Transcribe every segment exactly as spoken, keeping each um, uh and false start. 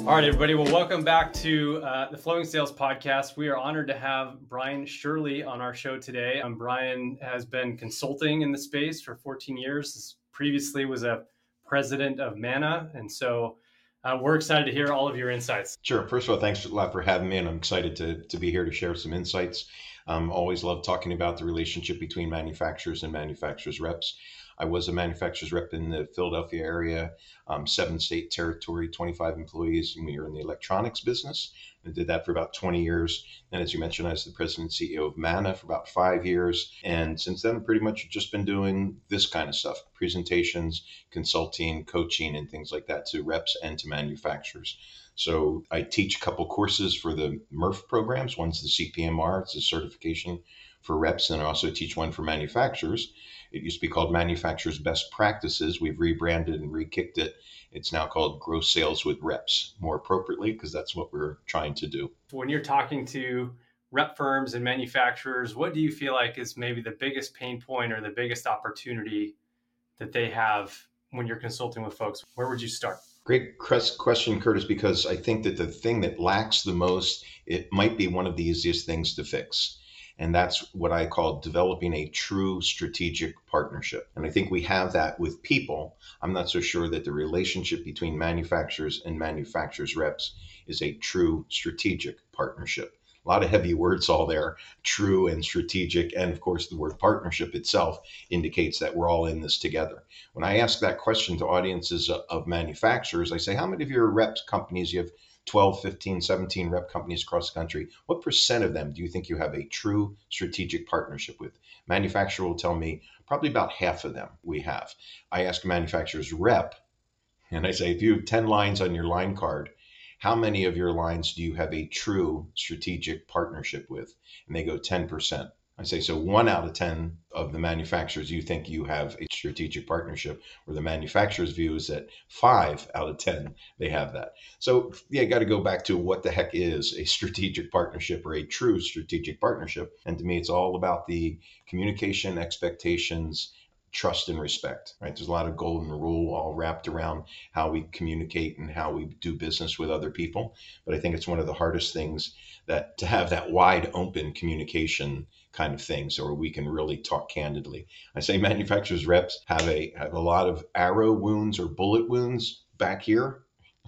All right, everybody. Well, welcome back to uh, the Flowing Sales Podcast. We are honored to have Brian Shirley on our show today. Um, Brian has been consulting in the space for fourteen years. Previously was a president of Mana. And so uh, we're excited to hear all of your insights. Sure. First of all, thanks a lot for having me. And I'm excited to, to be here to share some insights. Um, always love talking about the relationship between manufacturers and manufacturers reps. I was a manufacturer's rep in the Philadelphia area, um, seven state territory, twenty-five employees, and we were in the electronics business. I did that for about twenty years. And as you mentioned, I was the president and C E O of Mana for about five years. And since then, I've pretty much just been doing this kind of stuff, presentations, consulting, coaching, and things like that to reps and to manufacturers. So I teach a couple courses for the M R F programs. One's the C P M R, it's a certification for reps, and I also teach one for manufacturers. It used to be called Manufacturers Best Practices. We've rebranded and re-kicked it. It's now called Grow Sales with Reps, more appropriately, because that's what we're trying to do. When you're talking to rep firms and manufacturers, what do you feel like is maybe the biggest pain point or the biggest opportunity that they have when you're consulting with folks? Where would you start? Great question, Curtis, because I think that the thing that lacks the most, it might be one of the easiest things to fix. And that's what I call developing a true strategic partnership. And I think we have that with people. I'm not so sure that the relationship between manufacturers and manufacturers reps is a true strategic partnership. A lot of heavy words all there, true and strategic. And of course, the word partnership itself indicates that we're all in this together. When I ask that question to audiences of manufacturers, I say, how many of your reps companies, you have twelve, fifteen, seventeen rep companies across the country, what percent of them do you think you have a true strategic partnership with? Manufacturer will tell me probably about half of them we have. I ask a manufacturer's rep, and I say, if you have ten lines on your line card, how many of your lines do you have a true strategic partnership with? And they go ten percent. I say, so one out of ten of the manufacturers, you think you have a strategic partnership, where the manufacturer's view is that five out of ten, they have that. So yeah, got to go back to what the heck is a strategic partnership or a true strategic partnership. And to me, it's all about the communication, expectations, trust and respect, right? There's a lot of golden rule all wrapped around how we communicate and how we do business with other people. But I think it's one of the hardest things that to have that wide open communication kind of thing, so we can really talk candidly. I say manufacturers reps have a have a lot of arrow wounds or bullet wounds back here,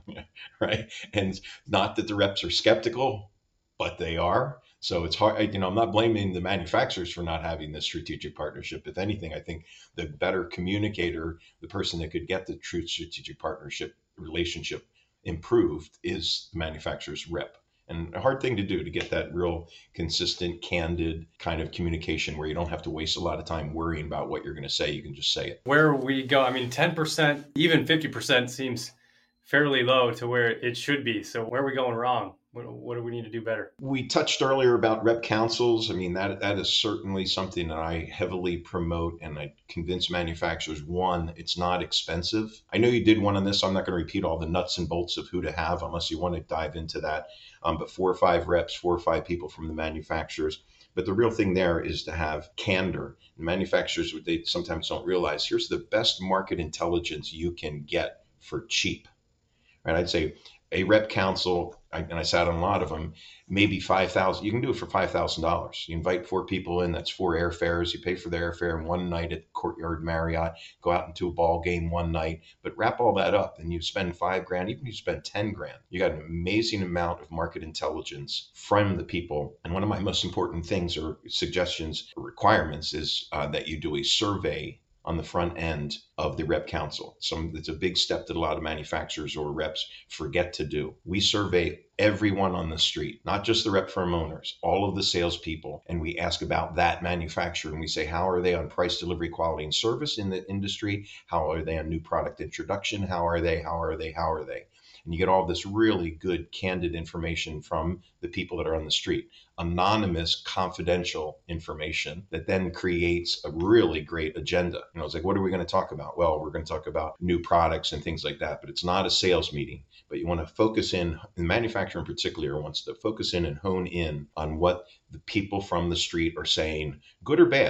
right? And not that the reps are skeptical, but they are. So it's hard, you know, I'm not blaming the manufacturers for not having this strategic partnership. If anything, I think the better communicator, the person that could get the true strategic partnership relationship improved, is the manufacturer's rep. And a hard thing to do to get that real consistent, candid kind of communication where you don't have to waste a lot of time worrying about what you're going to say. You can just say it. Where we go, I mean, ten percent, even fifty percent seems fairly low to where it should be. So where are we going wrong? What, what do we need to do better? We touched earlier about rep councils. I mean, that that is certainly something that I heavily promote, and I convince manufacturers, one, it's not expensive. I know you did one on this. So I'm not going to repeat all the nuts and bolts of who to have unless you want to dive into that. Um, but four or five reps, four or five people from the manufacturers. But the real thing there is to have candor. And manufacturers, what they sometimes don't realize, here's the best market intelligence you can get for cheap. Right? I'd say a rep council, and I sat on a lot of them, maybe five thousand dollars. You can do it for five thousand dollars. You invite four people in, that's four airfares. You pay for the airfare and one night at Courtyard Marriott, go out into a ball game one night, but wrap all that up and you spend five grand, even if you spend ten grand. You got an amazing amount of market intelligence from the people. And one of my most important things or suggestions or requirements is uh, that you do a survey on the front end of the rep council. So it's a big step that a lot of manufacturers or reps forget to do. We survey everyone on the street, not just the rep firm owners, all of the salespeople, and we ask about that manufacturer and we say, how are they on price, delivery, quality, and service in the industry? How are they on new product introduction? How are they? How are they? How are they? And you get all this really good, candid information from the people that are on the street. Anonymous, confidential information that then creates a really great agenda. You know, it's like, what are we going to talk about? Well, we're going to talk about new products and things like that, but it's not a sales meeting. But you want to focus in, the manufacturer in particular wants to focus in and hone in on what the people from the street are saying, good or bad,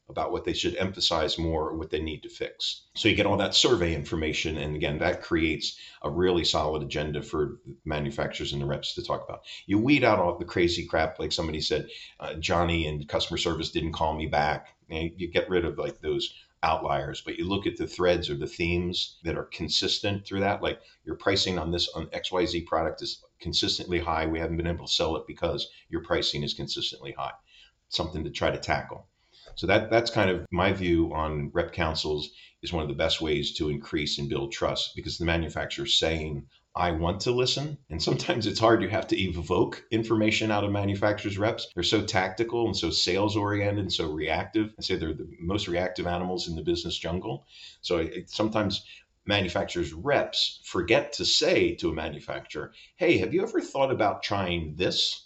about what they should emphasize more, what they need to fix. So you get all that survey information. And again, that creates a really solid agenda for manufacturers and the reps to talk about. You weed out all the crazy crap, like somebody said, uh, Johnny in customer service didn't call me back. You, you get rid of like those outliers, but you look at the threads or the themes that are consistent through that, like your pricing on this on X Y Z product is consistently high. We haven't been able to sell it because your pricing is consistently high. Something to try to tackle. So that that's kind of my view on rep councils is one of the best ways to increase and build trust, because the manufacturer is saying, I want to listen. And sometimes it's hard. You have to evoke information out of manufacturers' reps. They're so tactical and so sales oriented and so reactive. I say they're the most reactive animals in the business jungle. So it, sometimes manufacturers' reps forget to say to a manufacturer, hey, have you ever thought about trying this?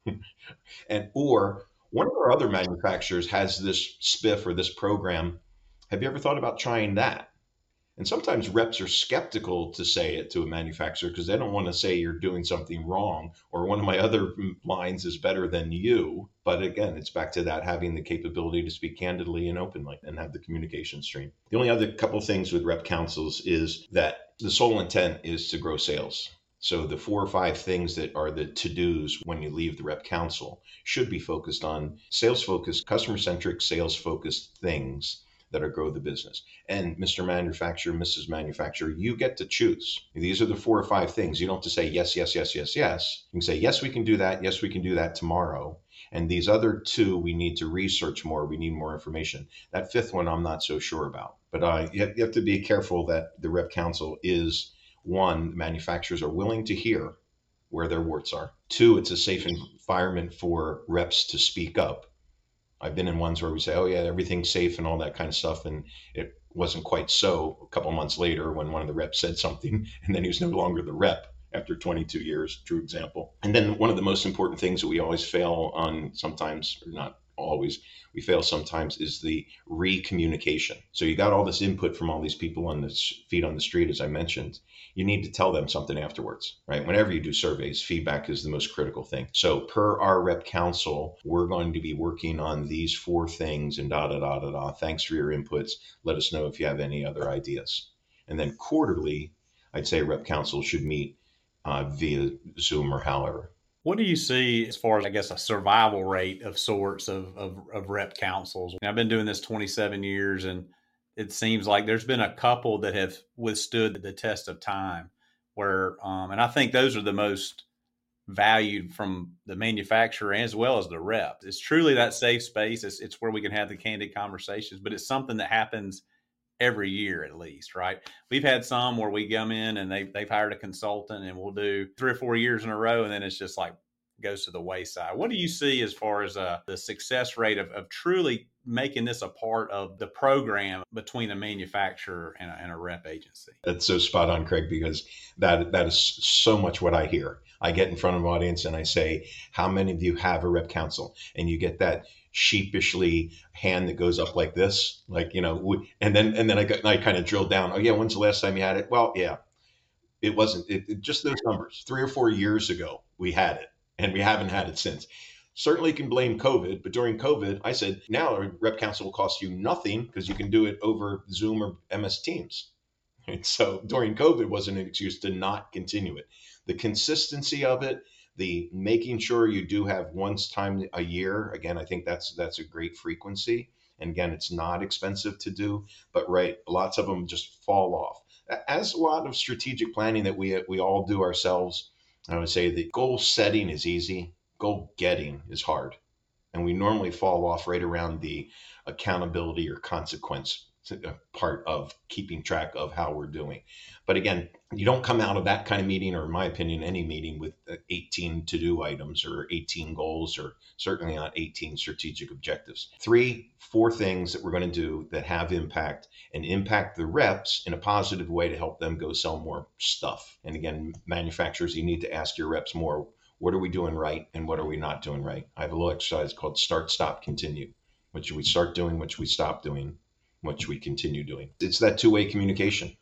and or one of our other manufacturers has this spiff or this program. Have you ever thought about trying that? And sometimes reps are skeptical to say it to a manufacturer because they don't want to say you're doing something wrong or one of my other lines is better than you. But again, it's back to that having the capability to speak candidly and openly and have the communication stream. The only other couple of things with rep councils is that the sole intent is to grow sales. So the four or five things that are the to-dos when you leave the rep council should be focused on sales-focused, customer-centric, sales-focused things that are grow the business. And Mister Manufacturer, Missus Manufacturer, you get to choose. These are the four or five things. You don't have to say yes, yes, yes, yes, yes. You can say, yes, we can do that. Yes, we can do that tomorrow. And these other two, we need to research more. We need more information. That fifth one, I'm not so sure about. But uh, you, have, you have to be careful that the rep council is, one, manufacturers are willing to hear where their warts are. Two, it's a safe environment for reps to speak up. I've been in ones where we say, oh yeah, everything's safe and all that kind of stuff. And it wasn't quite so a couple months later when one of the reps said something and then he was no longer the rep after twenty-two years, true example. And then one of the most important things that we always fail on sometimes, or not always, we fail sometimes, is the re-communication. So you got all this input from all these people on the feet on the street, as I mentioned. You need to tell them something afterwards, right? Whenever you do surveys, feedback is the most critical thing. So per our rep council, we're going to be working on these four things and da, da, da, da, da. Thanks for your inputs. Let us know if you have any other ideas. And then quarterly, I'd say rep council should meet uh, via Zoom or however. What do you see as far as, I guess, a survival rate of sorts of, of, of rep councils? I've been doing this twenty-seven years, and it seems like there's been a couple that have withstood the test of time where, um, and I think those are the most valued from the manufacturer as well as the rep. It's truly that safe space. It's, it's where we can have the candid conversations, but it's something that happens every year at least, right? We've had some where we come in and they've, they've hired a consultant and we'll do three or four years in a row. And then it's just like goes to the wayside. What do you see as far as uh, the success rate of, of truly making this a part of the program between a manufacturer and a, and a rep agency? That's so spot on, Craig, because that that is so much what I hear. I get in front of an audience and I say, how many of you have a rep council? And you get that sheepishly hand that goes up like this, like, you know, and then and then I got I kind of drilled down. Oh yeah, when's the last time you had it? Well, yeah, it wasn't it, it, just those numbers. Three or four years ago, we had it, and we haven't had it since. Certainly can blame COVID, but during COVID, I said, now a rep council will cost you nothing because you can do it over Zoom or M S Teams. And so during COVID wasn't an excuse to not continue it. The consistency of it, the making sure you do have once time a year. Again, I think that's that's a great frequency. And again, it's not expensive to do, but right, lots of them just fall off. As a lot of strategic planning that we we all do ourselves, I would say the goal setting is easy. Goal getting is hard. And we normally fall off right around the accountability or consequence part of keeping track of how we're doing. But again, you don't come out of that kind of meeting, or in my opinion, any meeting with eighteen to-do items or eighteen goals, or certainly not eighteen strategic objectives. Three, four things that we're going to do that have impact and impact the reps in a positive way to help them go sell more stuff. And again, manufacturers, you need to ask your reps more, what are we doing right and what are we not doing right? I have a little exercise called start, stop, continue. What should we start doing? What should we stop doing? What should we continue doing? It's that two-way communication.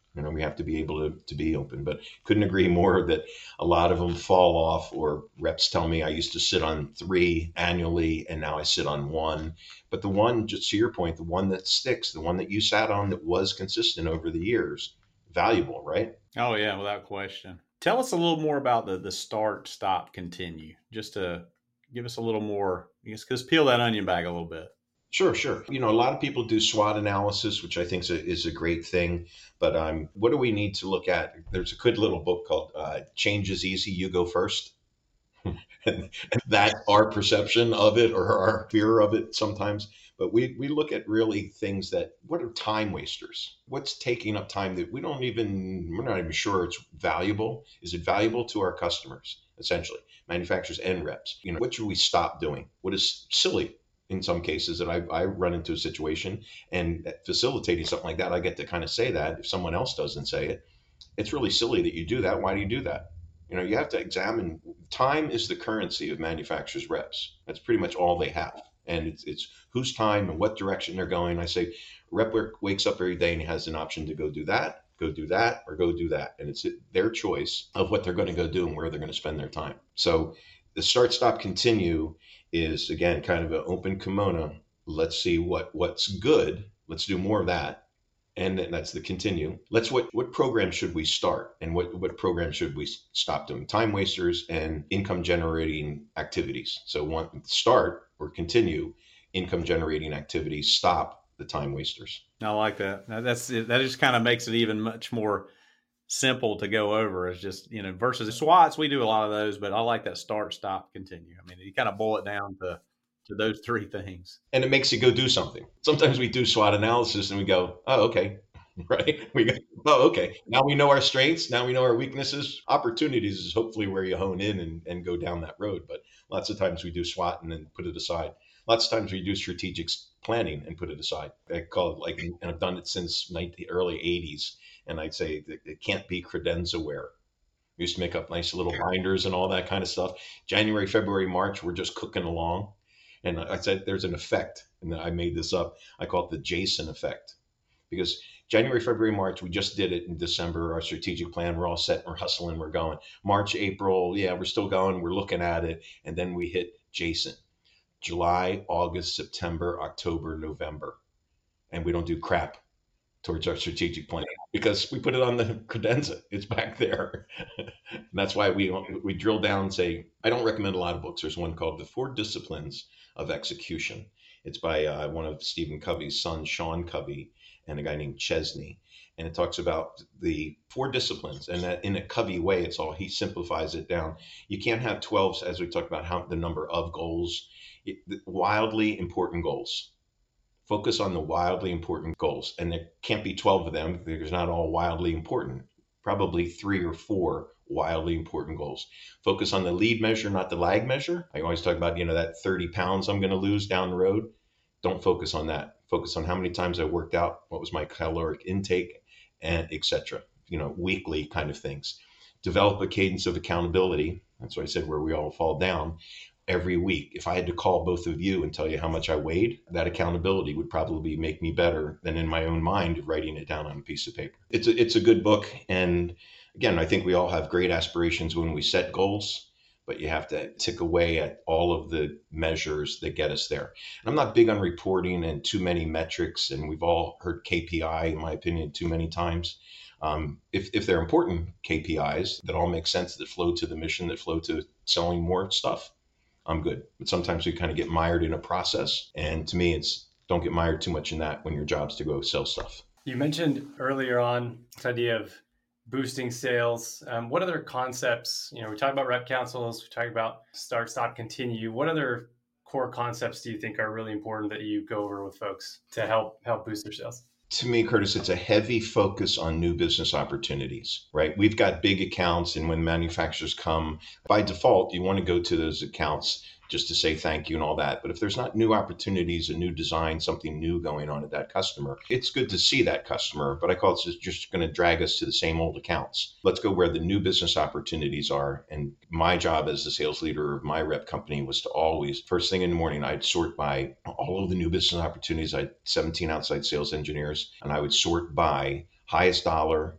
You know, we have to be able to, to be open, but couldn't agree more that a lot of them fall off, or reps tell me I used to sit on three annually and now I sit on one. But the one, just to your point, the one that sticks, the one that you sat on that was consistent over the years, valuable, right? Oh yeah, without question. Tell us a little more about the the start, stop, continue, just to give us a little more, I guess, because peel that onion back a little bit. Sure, sure. You know, a lot of people do SWOT analysis, which I think is a, is a great thing. But um, what do we need to look at? There's a good little book called uh, Change is Easy, You Go First. and, and that's our perception of it, or our fear of it sometimes. But we, we look at really things that, what are time wasters? What's taking up time that we don't even, we're not even sure it's valuable. Is it valuable to our customers, essentially, manufacturers and reps? You know, what should we stop doing? What is silly? In some cases that I, I run into a situation, and facilitating something like that, I get to kind of say that if someone else doesn't say it, it's really silly that you do that. Why do you do that? You know, you have to examine. Time is the currency of manufacturers' reps. That's pretty much all they have. And it's, it's whose time and what direction they're going. I say, rep wakes up every day and he has an option to go do that, go do that, or go do that. And it's their choice of what they're going to go do and where they're going to spend their time. So the start, stop, continue is, again, kind of an open kimono. Let's see what what's good. Let's do more of that. And then that's the continue. Let's what what program should we start, and what what program should we stop doing? Time wasters and income generating activities. So one, start or continue income generating activities. Stop the time wasters. I like that. That's that just kind of makes it even much more simple to go over. Is just, you know, versus SWOTs, we do a lot of those, but I like that start, stop, continue. I mean, you kind of boil it down to to those three things. And it makes you go do something. Sometimes we do SWOT analysis and we go, oh, okay, right? We go, oh, okay. Now we know our strengths. Now we know our weaknesses. Opportunities is hopefully where you hone in and, and go down that road. But lots of times we do SWOT and then put it aside. Lots of times we do strategic planning and put it aside. I call it like, and I've done it since the early eighties. And I'd say that it can't be credenza-ware. We used to make up nice little binders and all that kind of stuff. January, February, March, we're just cooking along. And I said, there's an effect, and I made this up. I call it the Jason effect, because January, February, March, we just did it in December, our strategic plan, we're all set, we're hustling, we're going. March, April, yeah, we're still going, we're looking at it. And then we hit Jason, July, August, September, October, November. And we don't do crap towards our strategic plan because we put it on the credenza. It's back there. And that's why we we drill down and say, I don't recommend a lot of books. There's one called The Four Disciplines of Execution. It's by uh, one of Stephen Covey's sons, Sean Covey, and a guy named Chesney. And it talks about the four disciplines. And that in a Covey way, it's all, he simplifies it down. You can't have twelve, as we talked about, how the number of goals, it, wildly important goals. Focus on the wildly important goals. And there can't be twelve of them. There's not all wildly important. Probably three or four wildly important goals. Focus on the lead measure, not the lag measure. I always talk about, you know, that thirty pounds I'm going to lose down the road. Don't focus on that. Focus on how many times I worked out, what was my caloric intake, and et cetera. You know, weekly kind of things. Develop a cadence of accountability. That's what I said, where we all fall down. Every week, if I had to call both of you and tell you how much I weighed, that accountability would probably make me better than in my own mind writing it down on a piece of paper. It's a, it's a good book. And again, I think we all have great aspirations when we set goals, but you have to tick away at all of the measures that get us there. And I'm not big on reporting and too many metrics, and we've all heard K P I, in my opinion, too many times. Um, if, if they're important K P Is that all make sense, that flow to the mission, that flow to selling more stuff, I'm good. But sometimes we kind of get mired in a process. And to me, it's don't get mired too much in that when your job's to go sell stuff. You mentioned earlier on this idea of boosting sales. Um, what other concepts, you know, we talk about rep councils, we talk about start, stop, continue. What other core concepts do you think are really important that you go over with folks to help help boost their sales? To me, Curtis, it's a heavy focus on new business opportunities, right? We've got big accounts, and when manufacturers come, by default, you want to go to those accounts just to say thank you and all that. But if there's not new opportunities, a new design, something new going on at that customer, it's good to see that customer, but I call it just, just going to drag us to the same old accounts. Let's go where the new business opportunities are. And my job as the sales leader of my rep company was to always, first thing in the morning, I'd sort by all of the new business opportunities. I had seventeen outside sales engineers, and I would sort by highest dollar,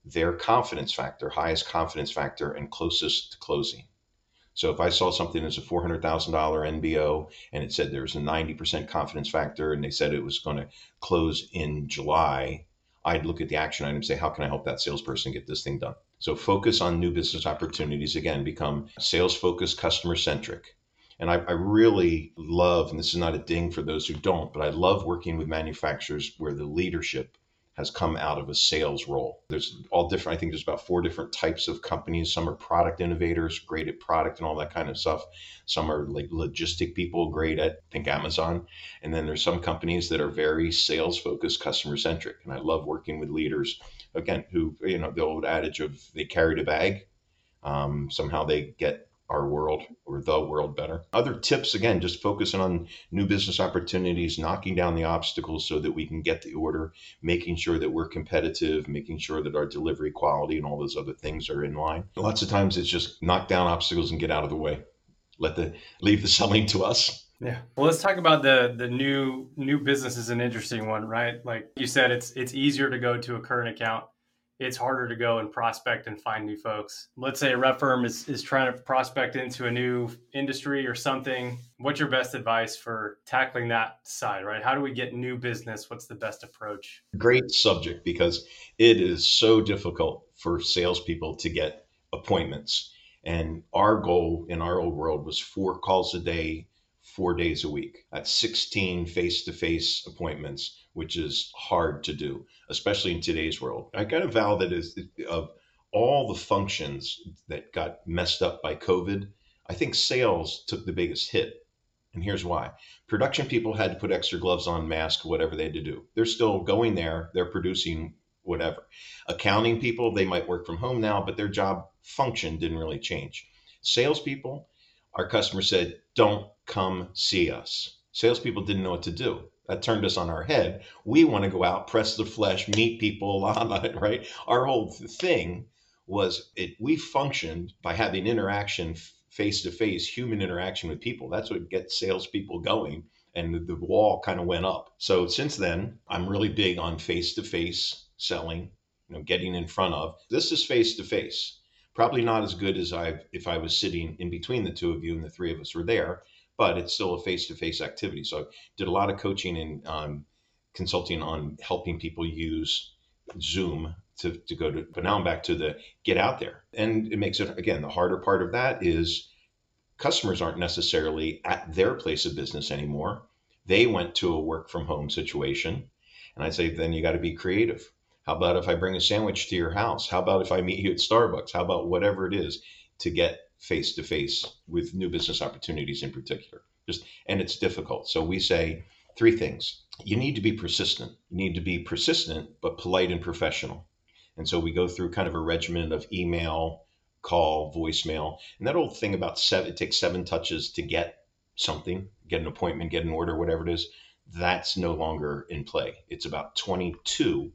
their confidence factor, highest confidence factor, and closest to closing. So if I saw something as a four hundred thousand dollars N B O and it said there was a ninety percent confidence factor and they said it was going to close in July, I'd look at the action item and say, how can I help that salesperson get this thing done? So focus on new business opportunities. Again, become sales focused, customer centric. And I, I really love, and this is not a ding for those who don't, but I love working with manufacturers where the leadership has come out of a sales role. There's all different, I think there's about four different types of companies. Some are product innovators, great at product and all that kind of stuff. Some are like logistic people, great at, think Amazon. And then there's some companies that are very sales focused, customer centric. And I love working with leaders, again, who, you know, the old adage of they carried a bag. Um, somehow they get our world or the world better. Other tips, again, just focusing on new business opportunities, knocking down the obstacles so that we can get the order, making sure that we're competitive, making sure that our delivery quality and all those other things are in line. Lots of times it's just knock down obstacles and get out of the way. Let the leave the selling to us. Yeah. Well, let's talk about the the new new business is an interesting one, right? Like you said, it's it's easier to go to a current account. It's harder to go and prospect and find new folks. Let's say a rep firm is, is trying to prospect into a new industry or something. What's your best advice for tackling that side, right? How do we get new business? What's the best approach? Great subject, because it is so difficult for salespeople to get appointments. And our goal in our old world was four calls a day, four days a week. That's sixteen face-to-face appointments, which is hard to do, especially in today's world. I got a vow that is of all the functions that got messed up by COVID, I think sales took the biggest hit. And here's why. Production people had to put extra gloves on, mask, whatever they had to do. They're still going there. They're producing whatever. Accounting people, they might work from home now, but their job function didn't really change. Salespeople, our customer said, don't come see us. Salespeople didn't know what to do. That turned us on our head. We want to go out, press the flesh, meet people, right? Our whole thing was it. We functioned by having interaction, face to face, human interaction with people. That's what gets salespeople going. And the, the wall kind of went up. So since then, I'm really big on face to face selling, you know, getting in front of. This is face to face. Probably not as good as I if I was sitting in between the two of you and the three of us were there, but it's still a face-to-face activity. So I did a lot of coaching and um, consulting on helping people use Zoom to, to go to, but now I'm back to the get out there. And it makes it, again, the harder part of that is customers aren't necessarily at their place of business anymore. They went to a work from home situation. And I say, then you got to be creative. How about if I bring a sandwich to your house? How about if I meet you at Starbucks? How about whatever it is to get face to face with new business opportunities in particular? Just, and it's difficult. So we say three things. You need to be persistent. You need to be persistent, but polite and professional. And so we go through kind of a regimen of email, call, voicemail, and that old thing about seven, it takes seven touches to get something, get an appointment, get an order, whatever it is. That's no longer in play. It's about twenty-two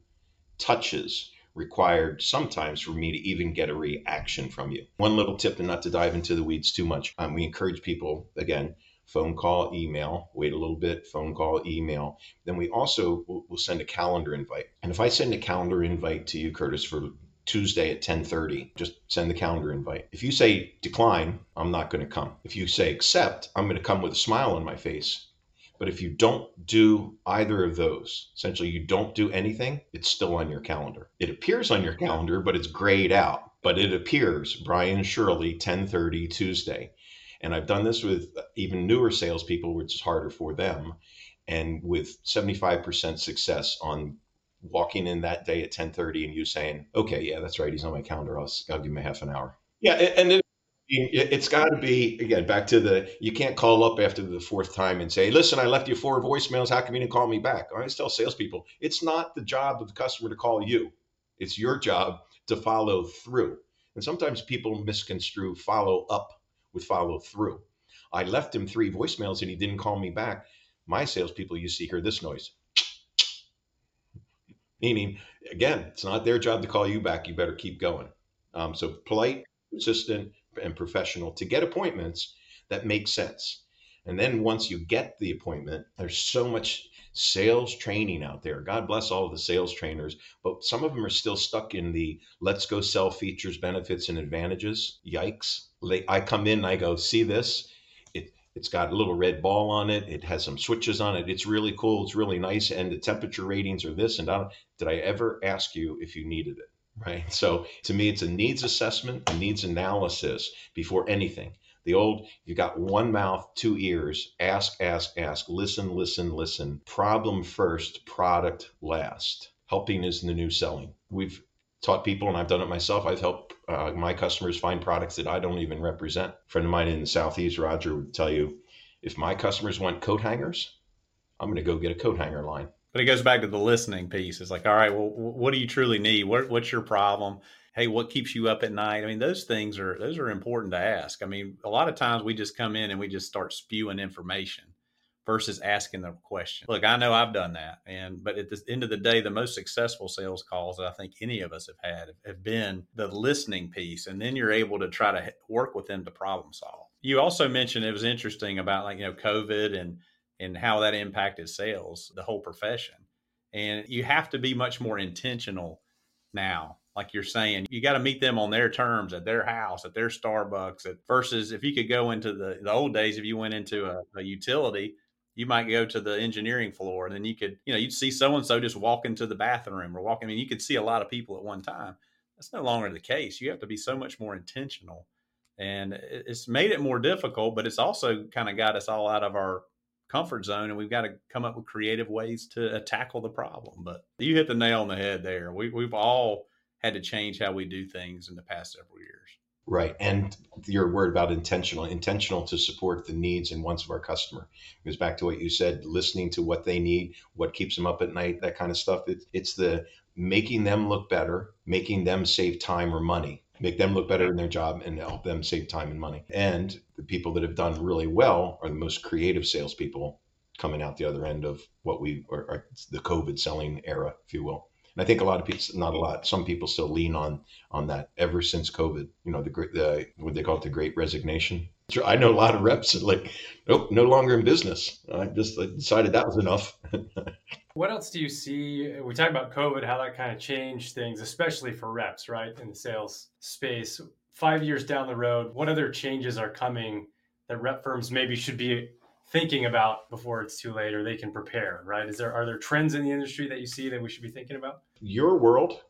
touches required sometimes for me to even get a reaction from you. One little tip, and not to dive into the weeds too much, um, we encourage people, again, phone call, email, wait a little bit, phone call, email. Then we also will we'll send a calendar invite. And if I send a calendar invite to you, Curtis, for Tuesday at ten thirty, just send the calendar invite. If you say decline, I'm not going to come. If you say accept, I'm going to come with a smile on my face. But if you don't do either of those, essentially you don't do anything, it's still on your calendar. It appears on your calendar, but it's grayed out. But it appears, Brian Shirley, ten thirty Tuesday. And I've done this with even newer salespeople, which is harder for them, and with seventy-five percent success on walking in that day at ten thirty and you saying, okay, yeah, that's right, he's on my calendar. I'll, I'll give him a half an hour. Yeah, and it, it's got to be, again, back to the, you can't call up after the fourth time and say, listen, I left you four voicemails. How come you didn't call me back? I always tell salespeople, it's not the job of the customer to call you. It's your job to follow through. And sometimes people misconstrue follow up with follow through. I left him three voicemails and he didn't call me back. My salespeople used to hear this noise. Meaning, again, it's not their job to call you back. You better keep going. Um, so polite, consistent, and professional to get appointments that make sense. And then once you get the appointment, there's so much sales training out there. God bless all of the sales trainers, but some of them are still stuck in the let's go sell features, benefits, and advantages. Yikes. They, I come in and I go, see this? It, it's got a little red ball on it. It has some switches on it. It's really cool. It's really nice. And the temperature ratings are this. And I don't, did I ever ask you if you needed it? Right. So to me, it's a needs assessment, a needs analysis before anything. The old, you got one mouth, two ears, ask, ask, ask, listen, listen, listen. Problem first, product last. Helping is the new selling. We've taught people, and I've done it myself. I've helped uh, my customers find products that I don't even represent. A friend of mine in the Southeast, Roger, would tell you, if my customers want coat hangers, I'm going to go get a coat hanger line. But it goes back to the listening piece. It's like, all right, well, what do you truly need? What, what's your problem? Hey, what keeps you up at night? I mean, those things are, those are important to ask. I mean, a lot of times we just come in and we just start spewing information versus asking the question. Look, I know I've done that. And, but at the end of the day, the most successful sales calls that I think any of us have had have been the listening piece. And then you're able to try to work with them to problem solve. You also mentioned, it was interesting about like, you know, COVID and, and how that impacted sales, the whole profession. And you have to be much more intentional now. Like you're saying, you got to meet them on their terms at their house, at their Starbucks, at, versus if you could go into the, the old days, if you went into a, a utility, you might go to the engineering floor and then you could, you know, you'd see so-and-so just walk into the bathroom or walk. I mean, you could see a lot of people at one time. That's no longer the case. You have to be so much more intentional, and it's made it more difficult, but it's also kind of got us all out of our comfort zone, and we've got to come up with creative ways to uh, tackle the problem. But you hit the nail on the head there. We, we've all had to change how we do things in the past several years. Right. And your word about intentional, intentional to support the needs and wants of our customer. It goes back to what you said, listening to what they need, what keeps them up at night, that kind of stuff. It, it's the making them look better, making them save time or money, make them look better in their job and help them save time and money. And the people that have done really well are the most creative salespeople coming out the other end of what we are, are the COVID selling era, if you will. And I think a lot of people, not a lot, some people still lean on on that ever since COVID. You know, the great, the what they call it, the Great Resignation. I know a lot of reps that like, nope, no longer in business. I just I decided that was enough. What else do you see? We talked about COVID, how that kind of changed things, especially for reps, right, in the sales space. Five years down the road, what other changes are coming that rep firms maybe should be thinking about before it's too late, or they can prepare, right? Is there, are there trends in the industry that you see that we should be thinking about? Your world,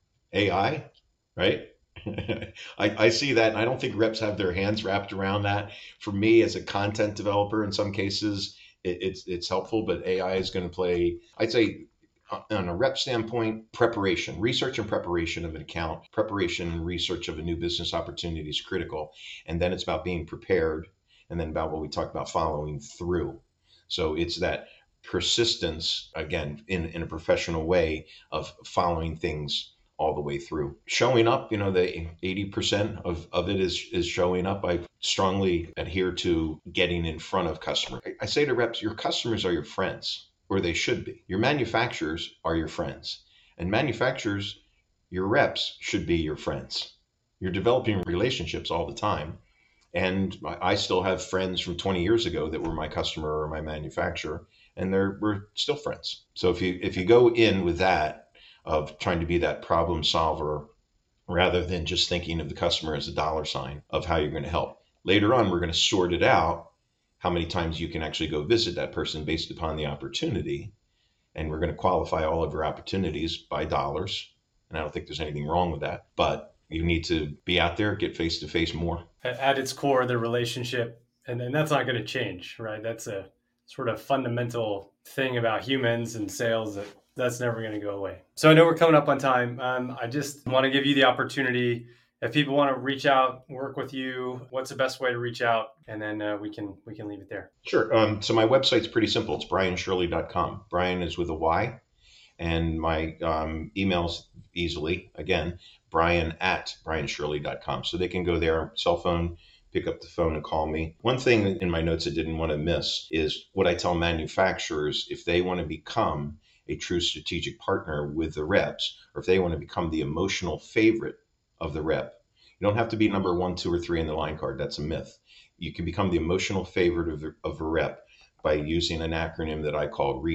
A I, right? I, I see that, and I don't think reps have their hands wrapped around that. For me, as a content developer, in some cases, it, it's it's helpful, but A I is going to play, I'd say, on a rep standpoint, preparation, research and preparation of an account, preparation and research of a new business opportunity is critical. And then it's about being prepared, and then about what we talked about, following through. So it's that persistence, again, in, in a professional way of following things all the way through. Showing up, you know, the eighty percent of, of it is, is showing up. I strongly adhere to getting in front of customers. I, I say to reps, your customers are your friends, or they should be. Your manufacturers are your friends. And manufacturers, your reps should be your friends. You're developing relationships all the time. And I still have friends from twenty years ago that were my customer or my manufacturer, and they're we're still friends. So if you if you go in with that of trying to be that problem solver rather than just thinking of the customer as a dollar sign of how you're going to help. Later on, we're going to sort it out, how many times you can actually go visit that person based upon the opportunity. And we're going to qualify all of your opportunities by dollars. And I don't think there's anything wrong with that, but you need to be out there, get face to face more. At its core, the relationship, and, and that's not going to change, right? That's a sort of fundamental thing about humans and sales that that's never going to go away. So I know we're coming up on time. Um, I just want to give you the opportunity. If people want to reach out, work with you, what's the best way to reach out? And then uh, we can we can leave it there. Sure. Um, so my website's pretty simple. It's brian shirley dot com. Brian is with a Y. And my um, email's easily, again, brian at brian shirley dot com. So they can go there, cell phone, pick up the phone and call me. One thing in my notes I didn't want to miss is what I tell manufacturers, if they want to become a true strategic partner with the reps, or if they want to become the emotional favorite of the rep. You don't have to be number one, two, or three in the line card. That's a myth. You can become the emotional favorite of, the, of a rep by using an acronym that I call REFER.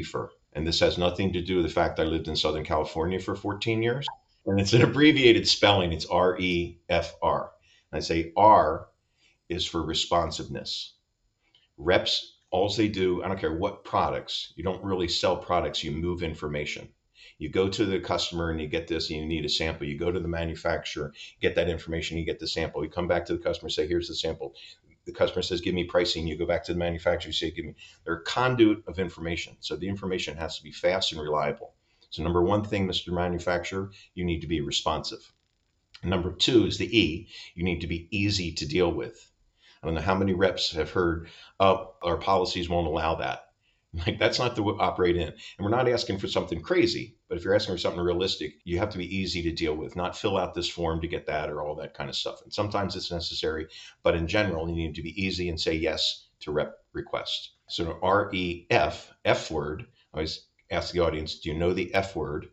And this has nothing to do with the fact I lived in Southern California for fourteen years. And it's an abbreviated spelling. It's R E F R. And I say R is for responsiveness. Reps, all they do, I don't care what products, you don't really sell products, you move information. You go to the customer and you get this and you need a sample. You go to the manufacturer, get that information, you get the sample. You come back to the customer, say, here's the sample. The customer says, give me pricing. You go back to the manufacturer, you say, give me, they're a conduit of information. So the information has to be fast and reliable. So number one thing, Mister Manufacturer, you need to be responsive. Number two is the E, you need to be easy to deal with. I don't know how many reps have heard, oh, our policies won't allow that. Like, that's not the way we operate in. And we're not asking for something crazy, but if you're asking for something realistic, you have to be easy to deal with, not fill out this form to get that or all that kind of stuff. And sometimes it's necessary, but in general, you need to be easy and say yes to rep requests. So R E F, F word, I always ask the audience, do you know the F word?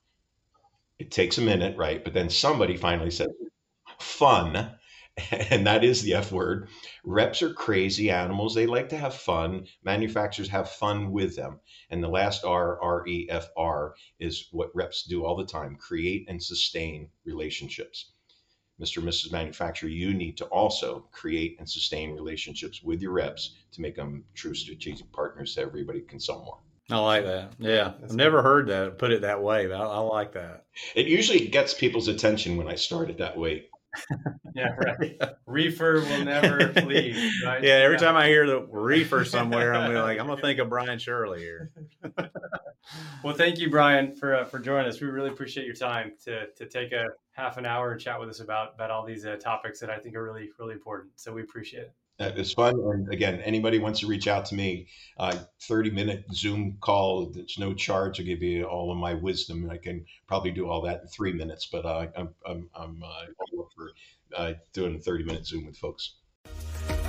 It takes a minute, right? But then somebody finally says, fun. And that is the F word. Reps are crazy animals. They like to have fun. Manufacturers have fun with them. And the last R, R E F R, is what reps do all the time: create and sustain relationships. Mister and Missus Manufacturer, you need to also create and sustain relationships with your reps to make them true strategic partners so everybody can sell more. I like that. Yeah. I've never heard that, put it that way, but I, I like that. It usually gets people's attention when I start it that way. Yeah, right. Reefer will never leave, right? Yeah, every yeah. time I hear the reefer somewhere, I'm like, I'm gonna think of Brian Shirley here. Well, thank you, Brian, for uh, for joining us. We really appreciate your time to to take a half an hour and chat with us about about all these uh, topics that I think are really really important. So we appreciate it. It's fun. And again, anybody wants to reach out to me, uh, thirty minute Zoom call. It's no charge. I'll give you all of my wisdom. I can probably do all that in three minutes, but uh, I'm, I'm, I'm uh, for uh, doing a thirty minute Zoom with folks.